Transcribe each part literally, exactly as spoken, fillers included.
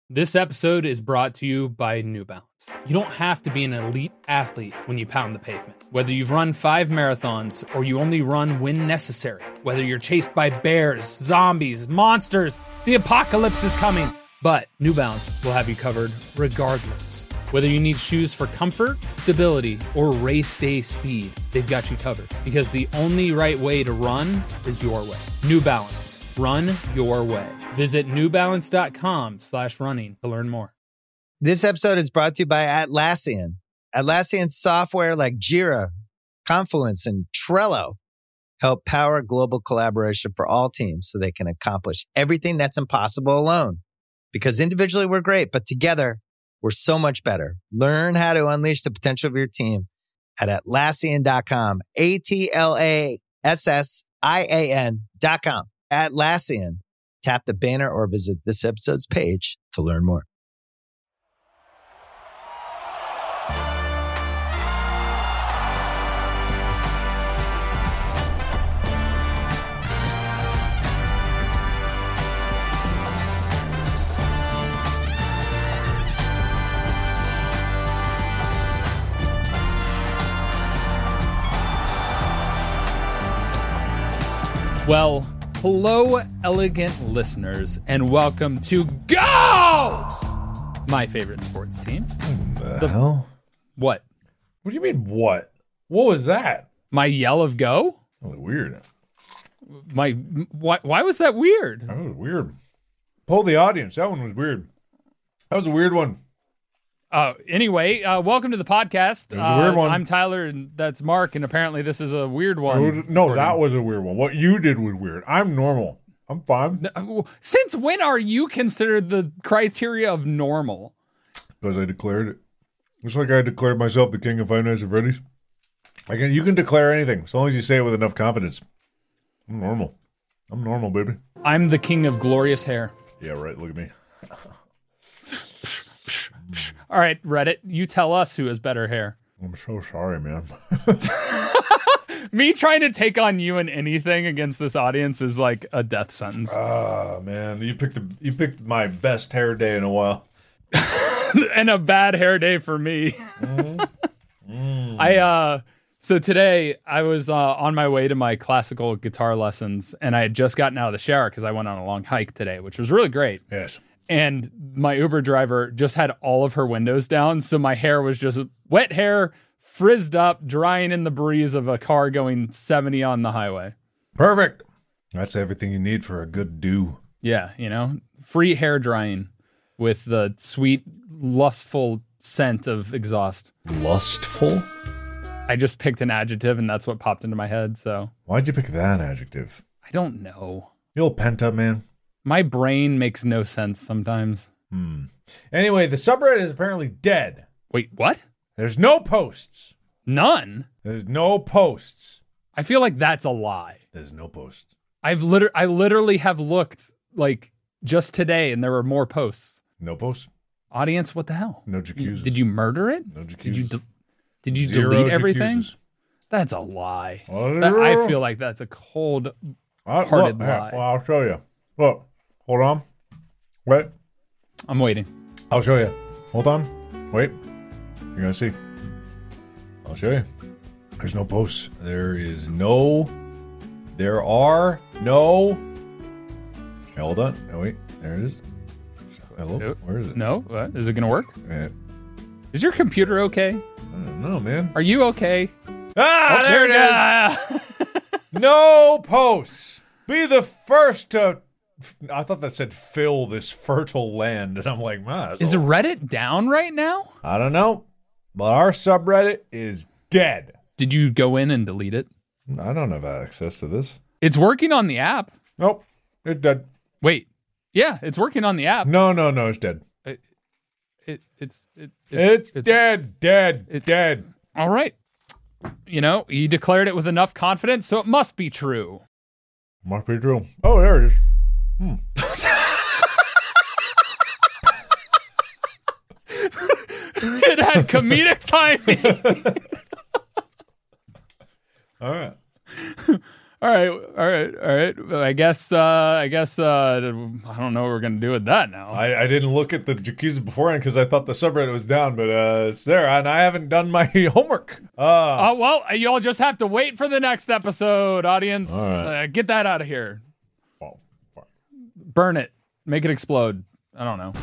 This episode is brought to you by New Balance. You don't have to be an elite athlete when you pound the pavement. Whether you've run five marathons or you only run when necessary, whether you're chased by bears, zombies, monsters, the apocalypse is coming. But New Balance will have you covered regardless. Whether you need shoes for comfort, stability, or race day speed, they've got you covered. Because the only right way to run is your way. New Balance. Run your way. Visit newbalance.com slash running to learn more. This episode is brought to you by Atlassian. Atlassian software like Jira, Confluence, and Trello help power global collaboration for all teams so they can accomplish everything that's impossible alone. Because individually we're great, but together we're so much better. Learn how to unleash the potential of your team at Atlassian dot com. A T L A S S I A N dot com. Atlassian. Tap the banner or visit this episode's page to learn more. Well, hello, elegant listeners, and welcome to Go! My favorite sports team. The, The- hell? What? What do you mean, what? What was that? My yell of Go? That was weird. My why? Why was that weird? That was weird. Poll the audience. That one was weird. That was a weird one. Uh, anyway, uh, welcome to the podcast. It was a weird Uh, one. I'm Tyler, and that's Mark, and apparently this is a weird It one. was- no, that was a weird one. What you did was weird. I'm normal. I'm fine. No, since when are you considered the criteria of normal? Because I declared it. Just like I declared myself the king of Five Nights at Freddy's. I can, you can declare anything, as long as you say it with enough confidence. I'm normal. I'm normal, baby. I'm the king of glorious hair. Yeah, right. Look at me. All right, Reddit, you tell us who has better hair. I'm so sorry, man. Me trying to take on you in anything against this audience is like a death sentence. Ah, man. You picked a, you picked my best hair day in a while. And a bad hair day for me. Mm. Mm. I uh so today I was uh, on my way to my classical guitar lessons, and I had just gotten out of the shower because I went on a long hike today, which was really great. Yes. And my Uber driver just had all of her windows down, so my hair was just wet hair, frizzed up, drying in the breeze of a car going seventy on the highway. Perfect. That's everything you need for a good do. Yeah, you know, free hair drying with the sweet, lustful scent of exhaust. Lustful? I just picked an adjective, and that's what popped into my head, so Why'd you pick that adjective? I don't know. You old pent up man. My brain makes no sense sometimes. Hmm. Anyway, the subreddit is apparently dead. Wait, what? There's no posts. None? There's no posts. I feel like that's a lie. There's no posts. I've liter- I literally have looked like just today, and there were more posts. No posts. Audience, what the hell? No You- jacuzzis. did you murder it? No jacuzzis. Did you de- did you Zero delete everything? jacuzzis. That's a lie. Oh, That- I feel like that's a cold. I, hearted look, yeah, lie. well, I'll show you. Look. Hold on. Wait. I'm waiting. I'll show you. Hold on. Wait. You're going to see. I'll show you. There's no posts. There is no. There are no. Hey, hold on. Oh, wait. There it is. Hello? Nope. Where is it? No? What? Is it going to work? Eh, Is your computer okay? I don't know, man. Are you okay? Ah, Oh, there it is. No posts. Be the first to. I thought that said fill this fertile land, and I'm like, man. Is Reddit down right now? I don't know, but our subreddit is dead. Did you go in and delete it? I don't have access to this. It's working on the app. Nope, it's dead. Wait. Yeah, it's working on the app. No, no, no, it's dead. It, it it's it, It's, dead, dead, it- dead. All right. You know, he declared it with enough confidence, so it must be true. Must be true. Oh, there it is. Hmm. It had comedic timing. All right. All right, all right, all right. Well, I guess, uh, I guess, uh, I don't know what we're gonna do with that now. I, I didn't look at the jacuzzi beforehand because I thought the subreddit was down, but uh, it's there, and I haven't done my homework. Uh, Oh, well, y'all just have to wait for the next episode, audience. All right. Uh, get that out of here. oh, fuck. Burn it. Make it explode. I don't know.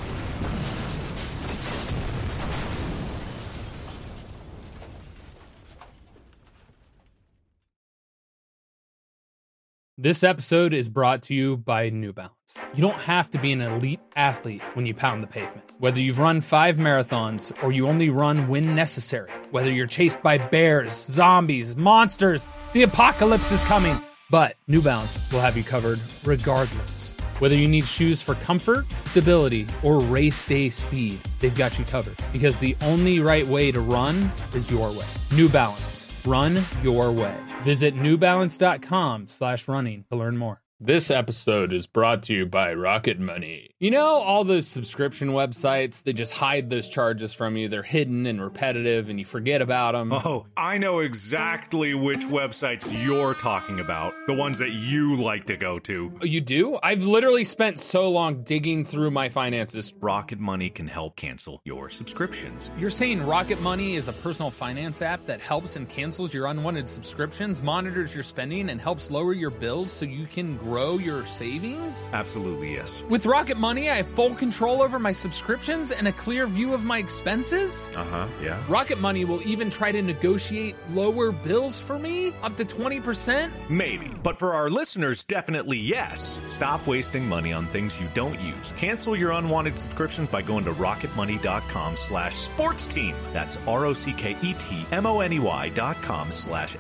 This episode is brought to you by New Balance. You don't have to be an elite athlete when you pound the pavement. Whether you've run five marathons or you only run when necessary, whether you're chased by bears, zombies, monsters, the apocalypse is coming. But New Balance will have you covered regardless. Whether you need shoes for comfort, stability, or race day speed, they've got you covered. Because the only right way to run is your way. New Balance. Run your way. Visit newbalance.com slash running to learn more. This episode is brought to you by Rocket Money. You know, all those subscription websites, they just hide those charges from you. They're hidden and repetitive, and you forget about them. Oh, I know exactly which websites you're talking about. The ones that you like to go to. Oh, you do? I've literally spent so long digging through my finances. Rocket Money can help cancel your subscriptions. You're saying Rocket Money is a personal finance app that helps and cancels your unwanted subscriptions, monitors your spending, and helps lower your bills so you can grow your savings? Absolutely, yes. With Rocket Money, I have full control over my subscriptions and a clear view of my expenses. Uh-huh, yeah. Rocket Money will even try to negotiate lower bills for me, up to twenty percent. Maybe. But for our listeners, definitely yes. Stop wasting money on things you don't use. Cancel your unwanted subscriptions by going to rocketmoney.com slash sports team. That's R-O-C-K-E-T-M-O-N-E-Y dot com slash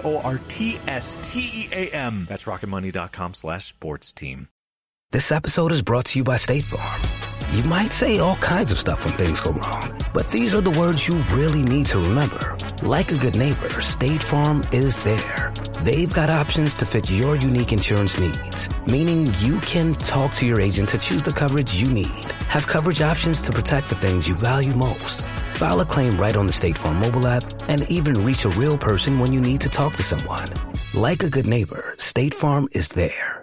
S-P-O-R-T-S-T-E-A-M. That's rocketmoney.com slash sports team. This episode is brought to you by State Farm. You might say all kinds of stuff when things go wrong, but these are the words you really need to remember. Like a good neighbor, State Farm is there. They've got options to fit your unique insurance needs, meaning you can talk to your agent to choose the coverage you need, have coverage options to protect the things you value most, file a claim right on the State Farm mobile app, and even reach a real person when you need to talk to someone. Like a good neighbor, State Farm is there.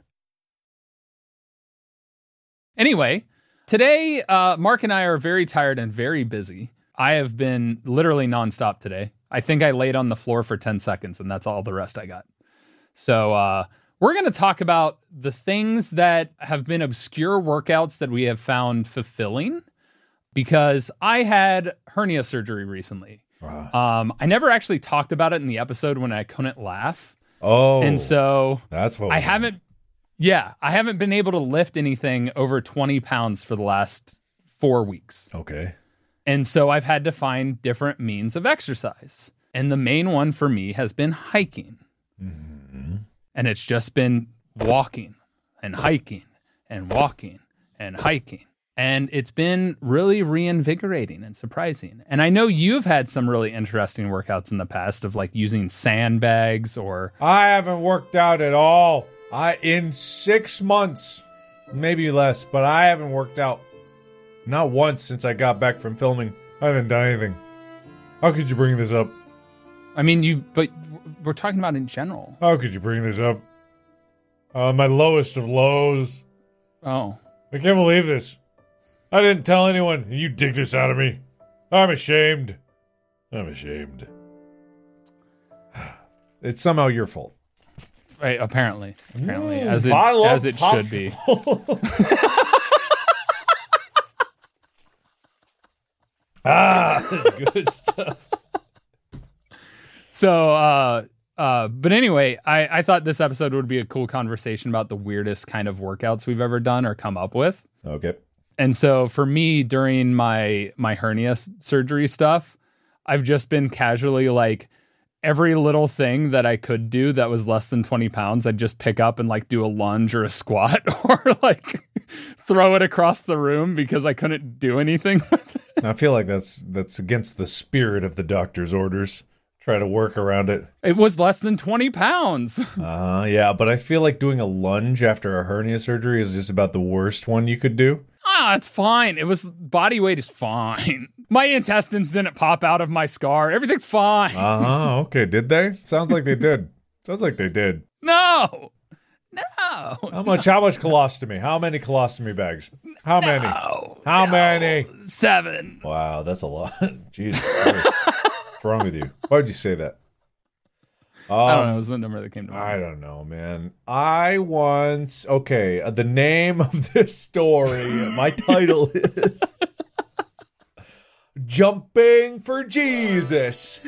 Anyway, today, uh, Mark and I are very tired and very busy. I have been literally nonstop today. I think I laid on the floor for ten seconds, and that's all the rest I got. So uh, we're going to talk about the things that have been obscure workouts that we have found fulfilling, because I had hernia surgery recently. Wow. Um, I never actually talked about it in the episode when I couldn't laugh. Oh, And so that's what I was- haven't, yeah, I haven't been able to lift anything over twenty pounds for the last four weeks. Okay. And so I've had to find different means of exercise. And the main one for me has been hiking. Mm-hmm. And it's just been walking and hiking and walking and hiking. And it's been really reinvigorating and surprising. And I know you've had some really interesting workouts in the past of like using sandbags or... I haven't worked out at all. I in six months, maybe less, but I haven't worked out. Not once since I got back from filming. I haven't done anything. How could you bring this up? I mean, you but we're talking about in general. How could you bring this up? Uh, my lowest of lows. Oh. I can't believe this. I didn't tell anyone. And you dig this out of me. I'm ashamed. I'm ashamed. It's somehow your fault. Right, apparently. Apparently. Mm, as it bottle as of it pop- should be. Ah, good stuff. So, uh, uh, but anyway, I, I thought this episode would be a cool conversation about the weirdest kind of workouts we've ever done or come up with. Okay. And so for me, during my my hernia s- surgery stuff, I've just been casually like every little thing that I could do that was less than twenty pounds, I'd just pick up and like do a lunge or a squat or like throw it across the room because I couldn't do anything with it. I feel like that's that's against the spirit of the doctor's orders. Try to work around it. It was less than twenty pounds. Uh, yeah, but I feel like doing a lunge after a hernia surgery is just about the worst one you could do. Ah, it's fine. It was body weight is fine. My intestines didn't pop out of my scar. Everything's fine. Uh-huh, okay. Did they? Sounds like they did. Sounds like they did. No. No. How much? How much colostomy? How many colostomy bags? How many? No, How no. many? Seven. Wow, that's a lot. Jesus Christ. What's wrong with you? Why would you say that? Um, I don't know. It was the number that came to mind. I don't know, man. I once. Okay, uh, the name of this story. My title is "Jumping for Jesus."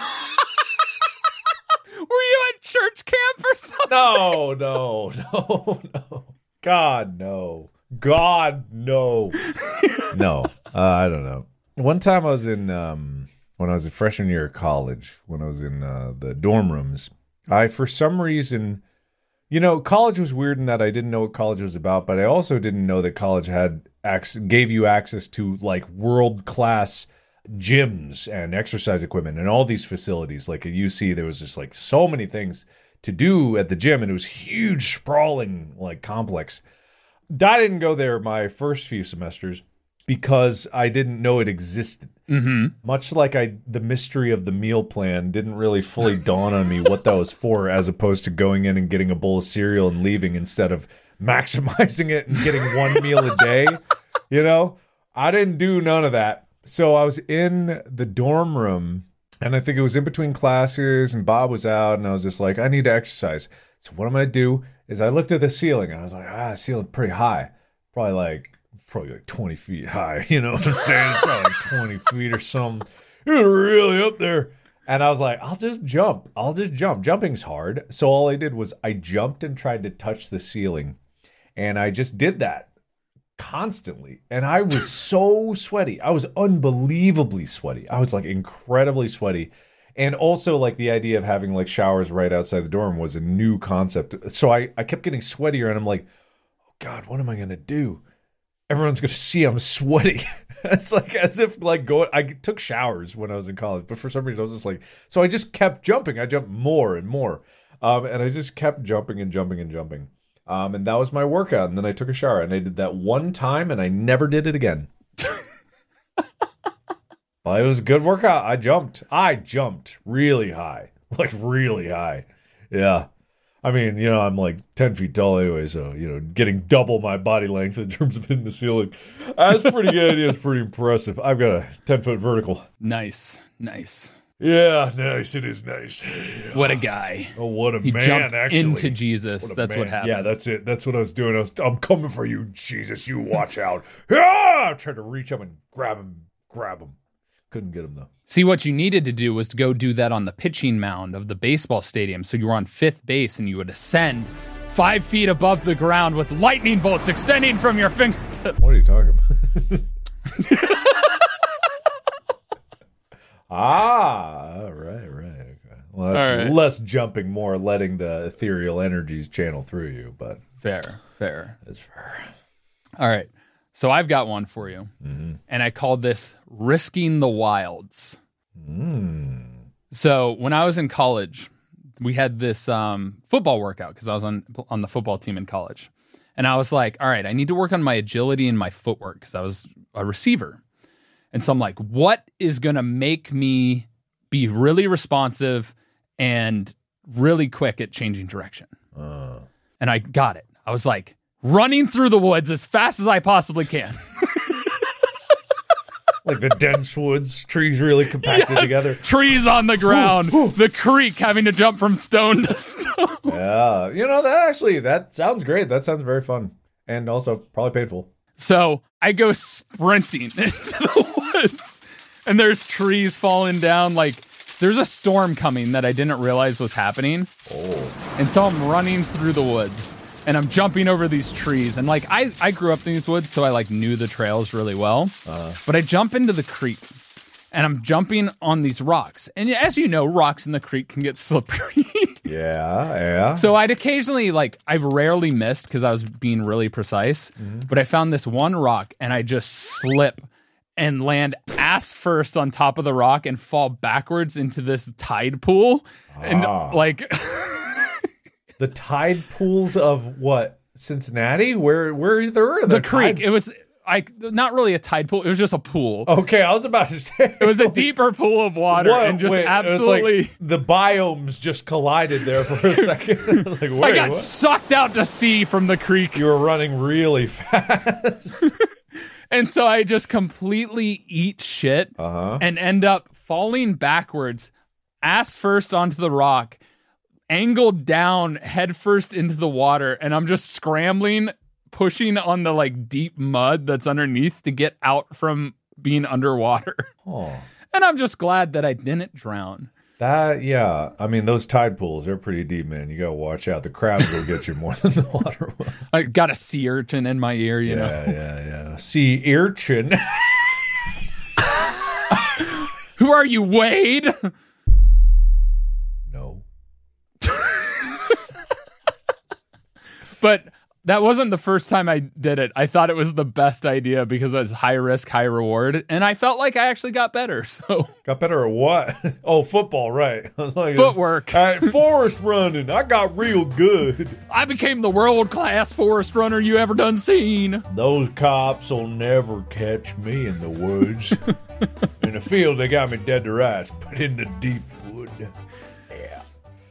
Were you at church camp or something? No, no, no, no. God, no. God, no. No, uh, I don't know. One time I was in, um, when I was a freshman year of college, when I was in uh, the dorm rooms, I, for some reason, you know, college was weird in that I didn't know what college was about, but I also didn't know that college had ac- gave you access to, like, world-class gyms and exercise equipment and all these facilities. Like at U C, there was just like so many things to do at the gym, and it was huge, sprawling, like complex. I didn't go there my first few semesters because I didn't know it existed. Mm-hmm. Much like I, the mystery of the meal plan didn't really fully dawn on me what that was for, as opposed to going in and getting a bowl of cereal and leaving instead of maximizing it and getting one meal a day. You know, I didn't do none of that. So I was in the dorm room, and I think it was in between classes, and Bob was out, and I was just like, I need to exercise. So what I'm going to do is I looked at the ceiling, and I was like, ah, the ceiling's pretty high. Probably like, probably like twenty feet high, you know what I'm saying? It's probably like twenty feet or something. It was really up there. And I was like, I'll just jump. I'll just jump. Jumping's hard. So all I did was I jumped and tried to touch the ceiling, and I just did that constantly, and I was so sweaty. I was unbelievably sweaty. I was like incredibly sweaty, and also like the idea of having like showers right outside the dorm was a new concept. So I, I kept getting sweatier, and I'm like, oh God, what am I gonna do? Everyone's gonna see I'm sweaty. It's like as if like going. I took showers when I was in college, but for some reason I was just like, so I just kept jumping. I jumped more and more, um, and I just kept jumping and jumping and jumping. Um, and that was my workout. And then I took a shower, and I did that one time, and I never did it again. Well, it was a good workout. I jumped. I jumped really high, like really high. Yeah. I mean, you know, I'm like ten feet tall anyway, so, you know, getting double my body length in terms of hitting the ceiling. That's pretty good. It's pretty impressive. I've got a ten-foot vertical. Nice. Nice. Yeah, nice. It is nice. What a guy. Oh, what a he man, jumped actually. into Jesus. What That's man. what happened. Yeah, that's it. That's what I was doing. I was, I'm coming for you, Jesus. You watch out. Ah! I tried to reach up and grab him. Grab him. Couldn't get him, though. See, what you needed to do was to go do that on the pitching mound of the baseball stadium. So you were on fifth base, and you would ascend five feet above the ground with lightning bolts extending from your fingertips. What are you talking about? Ah, right, right. Okay. Well, that's All right. less jumping, more letting the ethereal energies channel through you, but Fair, fair. it's fair. All right. So I've got one for you, Mm-hmm. and I called this Risking the Wilds. Mm. So when I was in college, we had this um, football workout because I was on on the football team in college. And I was like, all right, I need to work on my agility and my footwork because I was a receiver. And so I'm like, what is going to make me be really responsive and really quick at changing direction? Uh. And I got it. I was like, running through the woods as fast as I possibly can. Like the dense woods, trees really compacted Yes, together. trees on the ground, the creek having to jump from stone to stone. Yeah, you know, that actually, that sounds great. That sounds very fun. And also probably painful. So I go sprinting into the woods, and there's trees falling down. Like, there's a storm coming that I didn't realize was happening. Oh. And so I'm running through the woods, and I'm jumping over these trees. And, like, I, I grew up in these woods, so I, like, knew the trails really well. Uh. But I jump into the creek, and I'm jumping on these rocks. And as you know, rocks in the creek can get slippery. Yeah, yeah. So I'd occasionally, like, I've rarely missed because I was being really precise, Mm-hmm. but I found this one rock and I just slip and land ass first on top of the rock and fall backwards into this tide pool. And, Ah. like, The tide pools of what? Cincinnati? Where where there are the creek, it was, I not really a tide pool. It was just a pool. Okay, I was about to say. It was a deeper pool of water What? and just Wait, absolutely. it's like the biomes just collided there for a second. Like, wait, I got what? sucked out to sea from the creek. You were running really fast. And so I just completely eat shit Uh-huh. and end up falling backwards, ass first onto the rock, angled down head first into the water. And I'm just scrambling, pushing on the like deep mud that's underneath to get out from being underwater. Oh. And I'm just glad that I didn't drown. That, yeah. I mean, those tide pools, they're pretty deep, man. You got to watch out. The crabs will get you more than the water will. I got a sea urchin in my ear, you yeah, know. yeah, yeah. Sea urchin. Who are you, Wade? No. But that wasn't the first time I did it. I thought it was the best idea because it was high risk, high reward. And I felt like I actually got better. So Got better at what? Oh, football, right. I was like, footwork. At forest running, I got real good. I became the world-class forest runner you ever done seen. Those cops will never catch me in the woods. In the field, they got me dead to rights, but in the deep wood, yeah.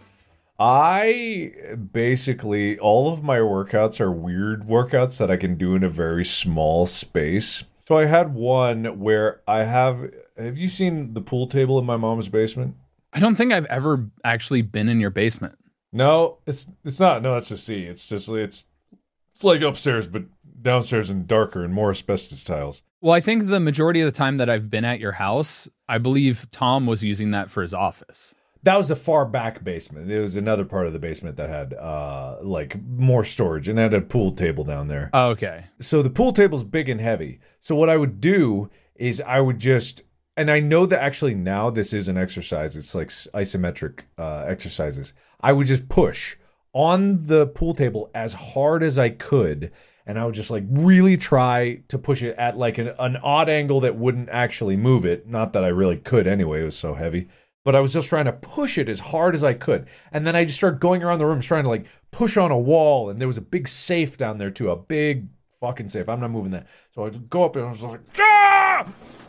I basically, all of my workouts are weird workouts that I can do in a very small space. So I had one where I have, have you seen the pool table in my mom's basement? I don't think I've ever actually been in your basement. No, it's it's not. No, it's a C. It's just, it's, it's like upstairs, but downstairs and darker and more asbestos tiles. Well, I think the majority of the time that I've been at your house, I believe Tom was using that for his office. That was the far back basement. It was another part of the basement that had uh, like more storage and had a pool table down there. Oh, okay. So the pool table's big and heavy. So what I would do is I would just, and I know that actually now this is an exercise. It's like isometric uh, exercises. I would just push on the pool table as hard as I could. And I would just like really try to push it at like an, an odd angle that wouldn't actually move it. Not that I really could anyway. It was so heavy. But I was just trying to push it as hard as I could. And then I just started going around the room trying to like push on a wall. And there was a big safe down there too. A big fucking safe. I'm not moving that. So I'd go up and I was like, ah!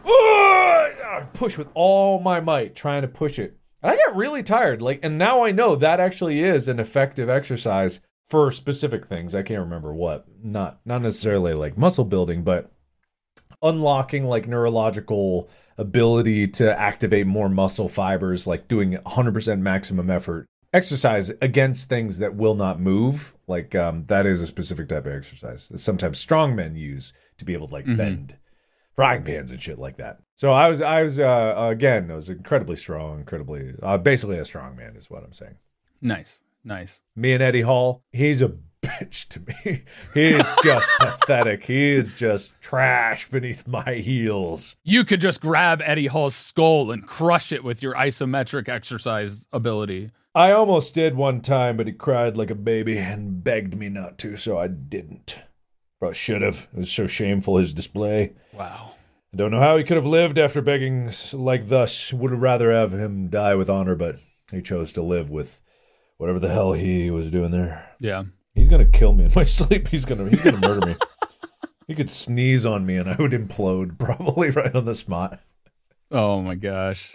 Ah! Push with all my might, trying to push it. And I got really tired. Like, and now I know that actually is an effective exercise for specific things. I can't remember what. Not not necessarily like muscle building, but unlocking like neurological ability to activate more muscle fibers, like doing one hundred percent maximum effort exercise against things that will not move. Like um, that is a specific type of exercise that sometimes strong men use to be able to like mm-hmm. bend frying pans and shit like that. So I was, I was uh, again, I was incredibly strong, incredibly, uh, basically a strong man is what I'm saying. Nice, nice. Me and Eddie Hall, he's a bitch to me. He is just pathetic. He is just trash beneath my heels. You could just grab Eddie Hall's skull and crush it with your isometric exercise ability. I almost did one time, but he cried like a baby and begged me not to, so I didn't. Probably should have. It was so shameful, his display. Wow. I don't know how he could have lived after begging like thus. Would rather have him die with honor, but he chose to live with whatever the hell he was doing there. Yeah. He's gonna kill me in my sleep. He's gonna he's gonna murder me. He could sneeze on me and I would implode probably right on the spot. Oh my gosh.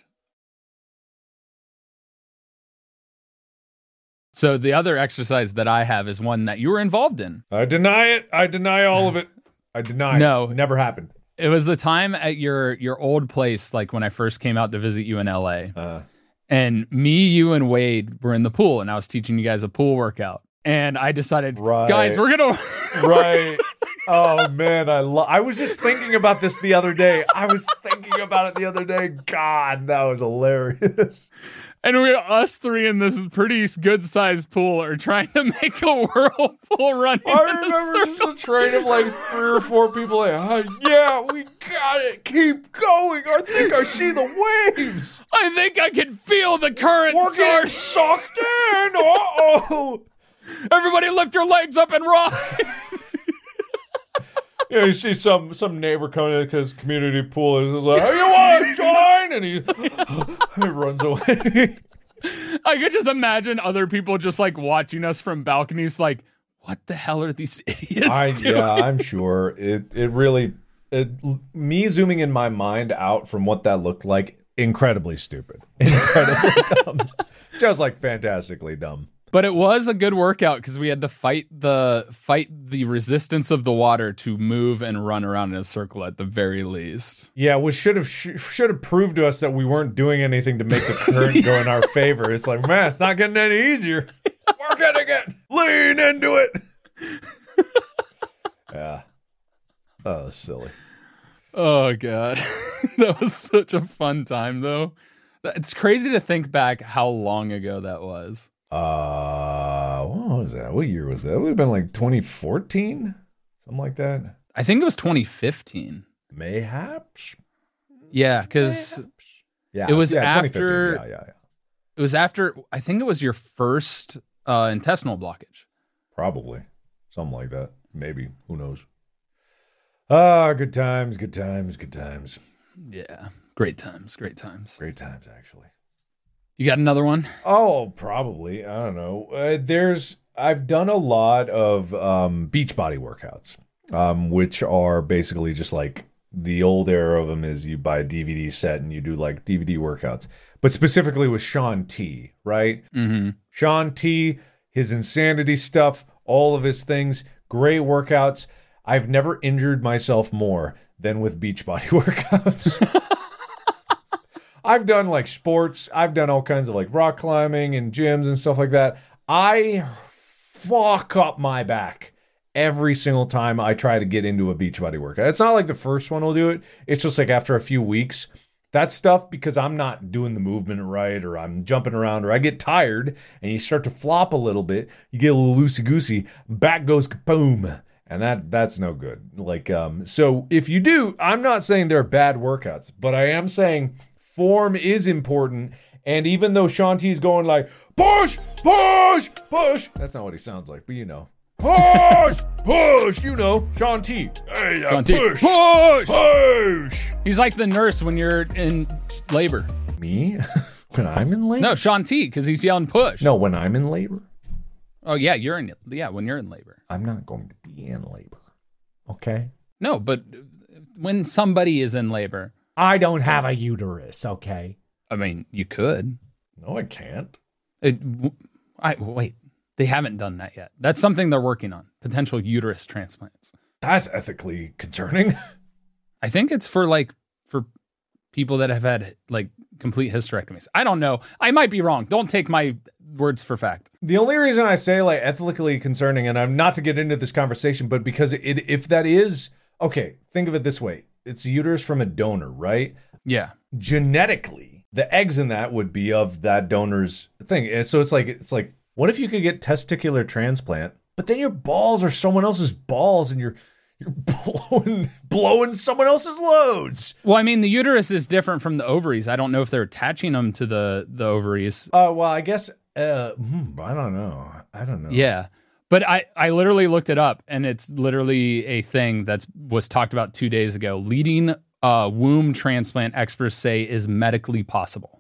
So the other exercise that I have is one that you were involved in. I deny it. I deny all of it. I deny no, it. It never happened. It was the time at your your old place, like when I first came out to visit you in L A. Uh, and me, you, and Wade were in the pool, and I was teaching you guys a pool workout. And I decided, right. guys, we're gonna right. Oh man, I lo- I was just thinking about this the other day. I was thinking about it the other day. God, that was hilarious. And we, us three in this pretty good-sized pool, are trying to make a whirlpool run. I remember just a train of like three or four people like, oh, yeah, we got it. Keep going. I think I see the waves. I think I can feel the current We're getting start. sucked in. Uh-oh. Everybody lift your legs up and ride. Yeah, you see some some neighbor coming in because community pool is like, oh, you want to join? And he, he runs away. I could just imagine other people just like watching us from balconies like, what the hell are these idiots I, doing? Yeah, I'm sure. It it really, it, me zooming in my mind out from what that looked like, incredibly stupid. Incredibly dumb. Just like fantastically dumb. But it was a good workout because we had to fight the fight the resistance of the water to move and run around in a circle at the very least. Yeah, which should have sh- should have proved to us that we weren't doing anything to make the current go in our favor. It's like, man, it's not getting any easier. We're getting it. Lean into it. Yeah. Oh, that's silly. Oh, God. That was such a fun time, though. It's crazy to think back how long ago that was. Uh, what was that? What year was that? It would have been like twenty fourteen, something like that. I think it was twenty fifteen. Mayhaps. Yeah, because yeah, it was yeah, after. Yeah, yeah, yeah. It was after. I think it was your first uh, intestinal blockage. Probably something like that. Maybe. Who knows? Ah, good times, good times, good times. Yeah, great times, great times, great times. Actually. You got another one? Oh, probably. I don't know. Uh, there's, I've done a lot of um, Beachbody workouts, um, which are basically just like the old era of them is you buy a D V D set and you do like D V D workouts, but specifically with Shaun T, right? Mm-hmm. Shaun T, his insanity stuff, all of his things, great workouts. I've never injured myself more than with Beachbody workouts. I've done like sports. I've done all kinds of like rock climbing and gyms and stuff like that. I fuck up my back every single time I try to get into a Beachbody workout. It's not like the first one will do it. It's just like after a few weeks, that stuff, because I'm not doing the movement right or I'm jumping around or I get tired and you start to flop a little bit, you get a little loosey-goosey, back goes kaboom. And that that's no good. Like, um, so if you do, I'm not saying they're bad workouts, but I am saying form is important, and even though Shaun T's going like, push, push, push, that's not what he sounds like, but you know. Push, push, you know, Shaun T. Hey, uh, Shaun T. push, Push! push. He's like the nurse when you're in labor. Me? When I'm in labor? No, Shaun T, because he's yelling push. No, when I'm in labor. Oh, yeah, you're in, yeah, when you're in labor. I'm not going to be in labor, okay? No, but when somebody is in labor. I don't have a uterus, okay? I mean, you could. No, I can't. It, I wait, they haven't done that yet. That's something they're working on. Potential uterus transplants. That's ethically concerning. I think it's for like for people that have had like complete hysterectomies. I don't know. I might be wrong. Don't take my words for fact. The only reason I say like ethically concerning, and I'm not to get into this conversation, but because it, if that is, okay, think of it this way. It's a uterus from a donor, right? Yeah. Genetically, the eggs in that would be of that donor's thing. And so it's like, it's like, what if you could get testicular transplant, but then your balls are someone else's balls and you're you're blowing blowing someone else's loads? Well, I mean, the uterus is different from the ovaries. I don't know if they're attaching them to the, the ovaries. Uh, well, I guess, uh, hmm, I don't know. I don't know. Yeah. But I, I literally looked it up, and it's literally a thing that was talked about two days ago. Leading uh, womb transplant experts say is medically possible.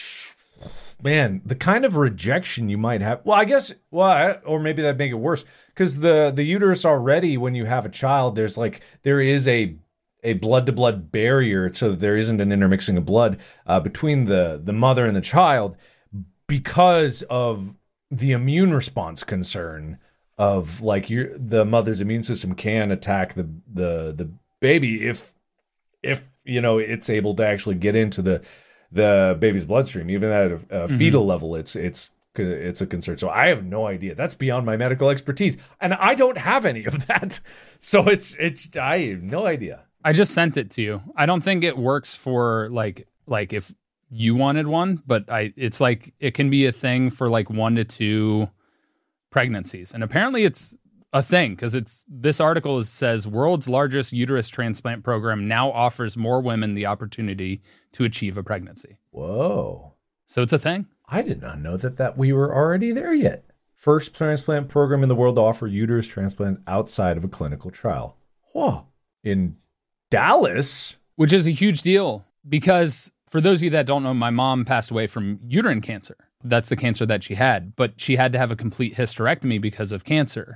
Man, the kind of rejection you might have. Well, I guess, well, or maybe that'd make it worse. Because the, the uterus already, when you have a child, there's like, there is a a blood-to-blood barrier so that there isn't an intermixing of blood uh, between the, the mother and the child because of the immune response concern of like your the mother's immune system can attack the the the baby if if you know it's able to actually get into the the baby's bloodstream, even at a, a mm-hmm. fetal level. It's it's it's a concern. So I have no idea. That's beyond my medical expertise, and I don't have any of that. So it's it's I have no idea. I just sent it to you. I don't think it works for like like if you wanted one, but I it's like it can be a thing for like one to two pregnancies. And apparently it's a thing because it's this article is, says world's largest uterus transplant program now offers more women the opportunity to achieve a pregnancy. Whoa. So it's a thing. I did not know that, that we were already there yet. First transplant program in the world to offer uterus transplant outside of a clinical trial. Whoa. In Dallas. Which is a huge deal because for those of you that don't know, my mom passed away from uterine cancer. That's the cancer that she had, but she had to have a complete hysterectomy because of cancer.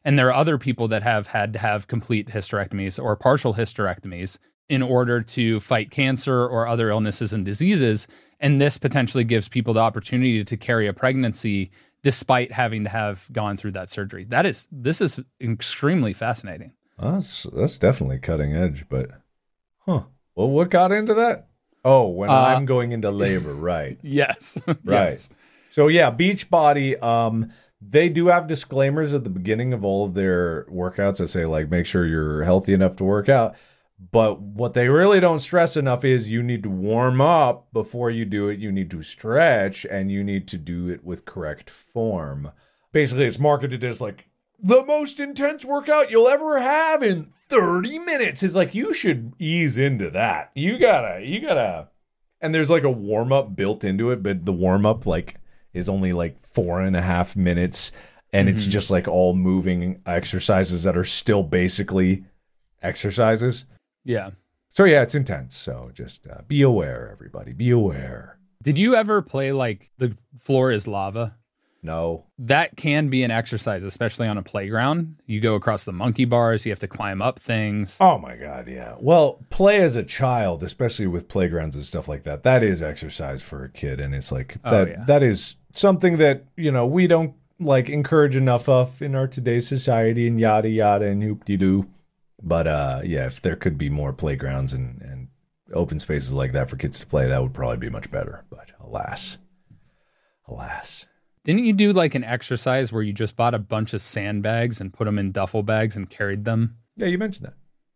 And there are other people that have had to have complete hysterectomies or partial hysterectomies in order to fight cancer or other illnesses and diseases. And this potentially gives people the opportunity to carry a pregnancy despite having to have gone through that surgery. That is, this is extremely fascinating. That's that's definitely cutting edge, but huh. Well, what got into that? Oh, when Uh, I'm going into labor, right. Yes. Right. Yes. So yeah, Beachbody, um, they do have disclaimers at the beginning of all of their workouts that say, like, make sure you're healthy enough to work out. But what they really don't stress enough is you need to warm up before you do it. You need to stretch, and you need to do it with correct form. Basically, it's marketed as like the most intense workout you'll ever have in thirty minutes. It's like, you should ease into that. You gotta, you gotta. And there's like a warm up built into it, but the warm up like is only like four and a half minutes. And mm-hmm. it's just like all moving exercises that are still basically exercises. Yeah. So yeah, it's intense. So just uh, be aware, everybody. Be aware. Did you ever play like the floor is lava? No. That can be an exercise, especially on a playground. You go across the monkey bars, you have to climb up things. Oh my God, yeah. Well, play as a child, especially with playgrounds and stuff like that, that is exercise for a kid. And it's like, that, oh, yeah. that is something that, you know, we don't like encourage enough of in our today's society and yada, yada, and hoop-de-doo. But uh, yeah, if there could be more playgrounds and, and open spaces like that for kids to play, that would probably be much better. But alas, alas. Didn't you do like an exercise where you just bought a bunch of sandbags and put them in duffel bags and carried them? Yeah, you mentioned that.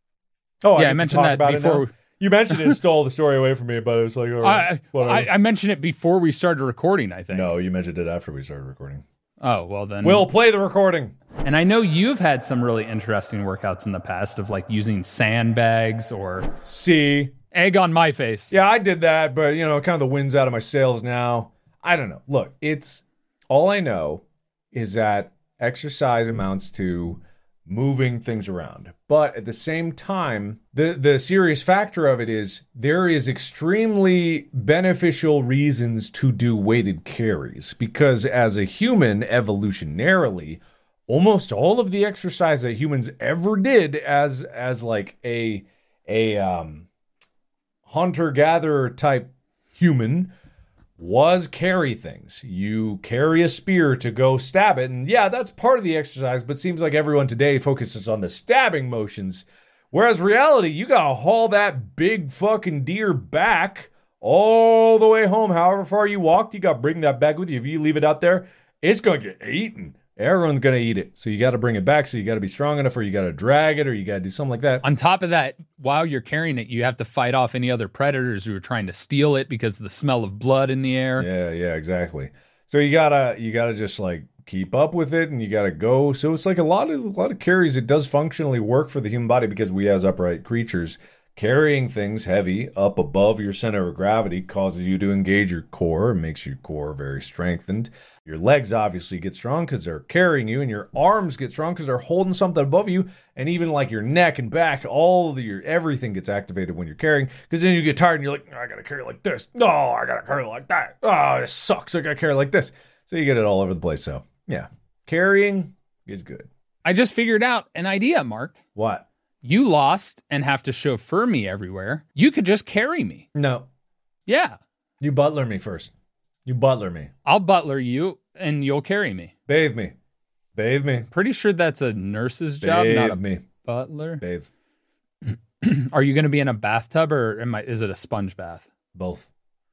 Oh, yeah, I, I mentioned that before. You mentioned it and stole the story away from me, but it was like, oh, I, I, I mentioned it before we started recording, I think. No, you mentioned it after we started recording. Oh, well then. We'll play the recording. And I know you've had some really interesting workouts in the past of like using sandbags or... See? Egg on my face. Yeah, I did that, but, you know, kind of the wind's out of my sails now. I don't know. Look, it's... All I know is that exercise amounts to moving things around. But at the same time, the, the serious factor of it is there is extremely beneficial reasons to do weighted carries. Because as a human, evolutionarily, almost all of the exercise that humans ever did as as like a, a um, hunter-gatherer type human was carry things. You carry a spear to go stab it. And yeah, that's part of the exercise, but seems like everyone today focuses on the stabbing motions. Whereas reality, you gotta haul that big fucking deer back all the way home. However far you walked, you gotta bring that back with you. If you leave it out there, it's gonna get eaten. Everyone's gonna eat it. So you gotta bring it back. So you gotta be strong enough, or you gotta drag it, or you gotta do something like that. On top of that, while you're carrying it, you have to fight off any other predators who are trying to steal it because of the smell of blood in the air. Yeah, yeah, exactly. So you gotta you gotta just like keep up with it, and you gotta go. So it's like a lot of a lot of carries. It does functionally work for the human body because we as upright creatures, carrying things heavy up above your center of gravity causes you to engage your core and makes your core very strengthened. Your legs obviously get strong because they're carrying you, and your arms get strong because they're holding something above you, and even like your neck and back, all of your everything gets activated when you're carrying, because then you get tired and you're like, oh, I gotta carry like this. No, oh, I gotta carry like that. Oh, this sucks. I gotta carry like this. So you get it all over the place. So yeah, carrying is good. I just figured out an idea, Mark. What? You lost and have to chauffeur me everywhere. You could just carry me. No. Yeah. You butler me first. You butler me. I'll butler you and you'll carry me. Bathe me. Bathe me. Pretty sure that's a nurse's job, Bathe not a me. butler. Bathe. Are you going to be in a bathtub or am I, is it a sponge bath? Both.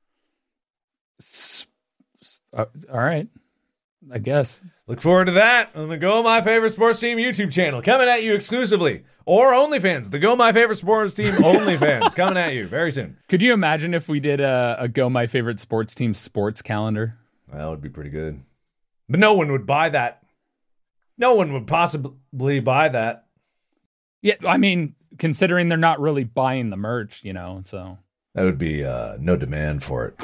S- s- uh, all right. I guess. Look forward to that on the Go My Favorite Sports Team YouTube channel. Coming at you exclusively. Or OnlyFans. The Go My Favorite Sports Team OnlyFans. Coming at you very soon. Could you imagine if we did a, a Go My Favorite Sports Team sports calendar? That would be pretty good. But no one would buy that. No one would possibly buy that. Yeah, I mean, considering they're not really buying the merch, you know, so. That would be uh, no demand for it.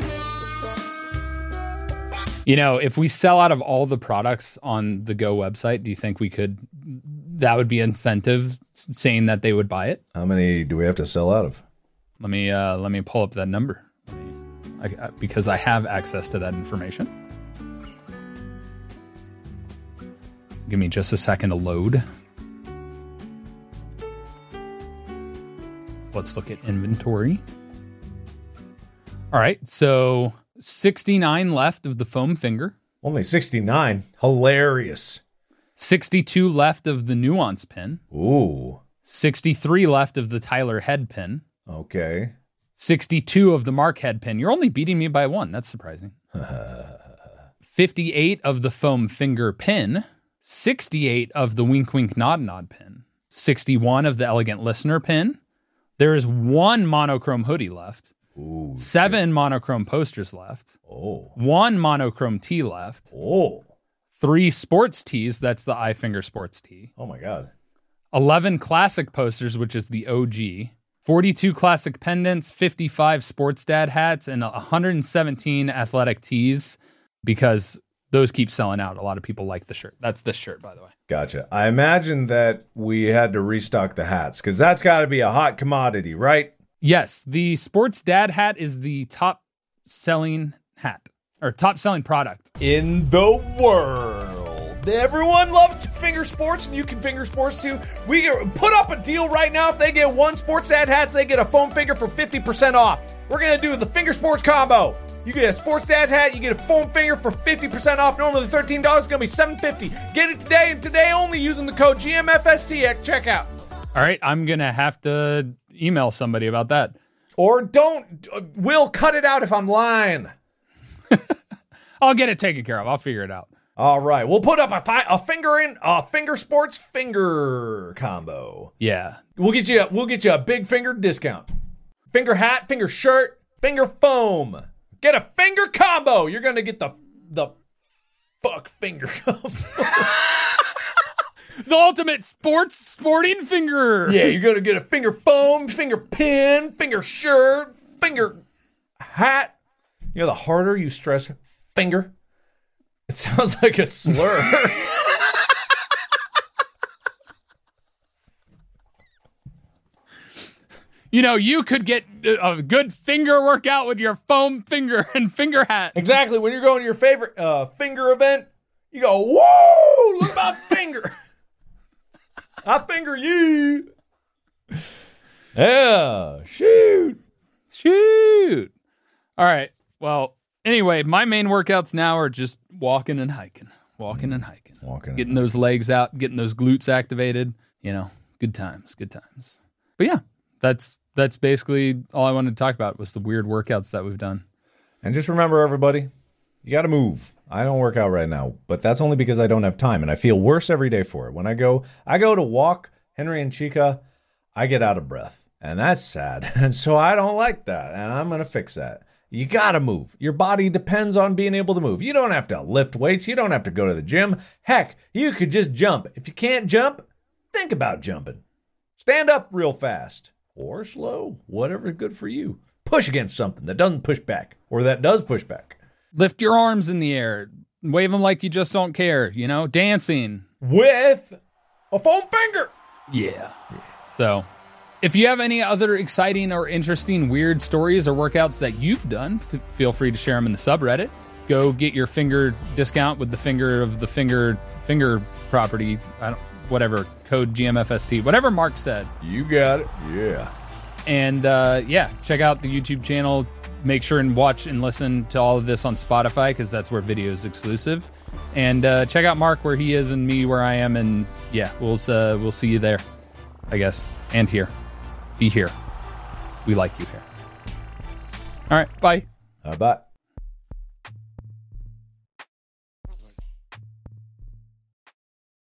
You know, if we sell out of all the products on the Go website, do you think we could, that would be incentive saying that they would buy it? How many do we have to sell out of? Let me, uh, let me pull up that number let me, I, I, because I have access to that information. Give me just a second to load. Let's look at inventory. All right, so sixty-nine left of the foam finger. Only sixty-nine. Hilarious. sixty-two left of the nuance pin. Ooh. sixty-three left of the Tyler head pin. Okay. sixty-two of the Mark head pin. You're only beating me by one. That's surprising. fifty-eight of the foam finger pin. sixty-eight of the wink wink nod nod pin. sixty-one of the elegant listener pin. There is one monochrome hoodie left. Ooh, Seven shit. monochrome posters left. Oh. One monochrome tee left. Oh. Three sports tees. That's the iFinger sports tee. Oh my God. eleven classic posters, which is the O G. forty-two classic pendants, fifty-five sports dad hats, and one hundred seventeen athletic tees because those keep selling out. A lot of people like the shirt. That's this shirt, by the way. Gotcha. I imagine that we had to restock the hats because that's got to be a hot commodity, right? Yes. The sports dad hat is the top selling hat or top selling product in the world. Everyone loves finger sports, and you can finger sports too. We put up a deal right now. If they get one sports dad hats, they get a foam finger for fifty percent off. We're going to do the finger sports combo. You get a sports dad hat, you get a foam finger for fifty percent off. Normally thirteen dollars, it's going to be seven dollars and fifty cents. Get it today and today only using the code G M F S T at checkout. All right, I'm going to have to email somebody about that. Or don't. We'll cut it out if I'm lying. I'll get it taken care of. I'll figure it out. All right, we'll put up a, fi- a finger in a finger sports finger combo. Yeah, we'll get you. A, we'll get you a big finger discount. Finger hat, finger shirt, finger foam. Get a finger combo. You're gonna get the the fuck finger combo. The ultimate sports sporting finger. Yeah, you're gonna get a finger foam, finger pin, finger shirt, finger hat. You know, the harder you stress finger, it sounds like a slur. You know, you could get a good finger workout with your foam finger and finger hat. Exactly. When you're going to your favorite uh, finger event, you go, whoa, look at my finger. I finger you. Yeah, shoot. Shoot. All right. Well, anyway, my main workouts now are just walking and hiking. Walking and hiking. Walking. Getting those legs out, getting those glutes activated. You know, good times, good times. But yeah, that's that's basically all I wanted to talk about was the weird workouts that we've done. And just remember, everybody, you got to move. I don't work out right now, but that's only because I don't have time, and I feel worse every day for it. When I go, I go to walk Henry and Chica, I get out of breath, and that's sad. And so I don't like that, and I'm going to fix that. You got to move. Your body depends on being able to move. You don't have to lift weights. You don't have to go to the gym. Heck, you could just jump. If you can't jump, think about jumping. Stand up real fast or slow, whatever's good for you. Push against something that doesn't push back or that does push back. Lift your arms in the air. Wave them like you just don't care, you know, dancing. With a foam finger. Yeah. So if you have any other exciting or interesting weird stories or workouts that you've done, f- feel free to share them in the subreddit. Go get your finger discount with the finger of the finger finger property. I don't, whatever, code G M F S T, whatever Mark said. You got it. Yeah. And uh, yeah, check out the YouTube channel. Make sure and watch and listen to all of this on Spotify because that's where video is exclusive. And uh, check out Mark where he is and me where I am. And yeah, we'll uh, we'll see you there, I guess, and here. Be here. We like you here. All right, bye. Uh, bye.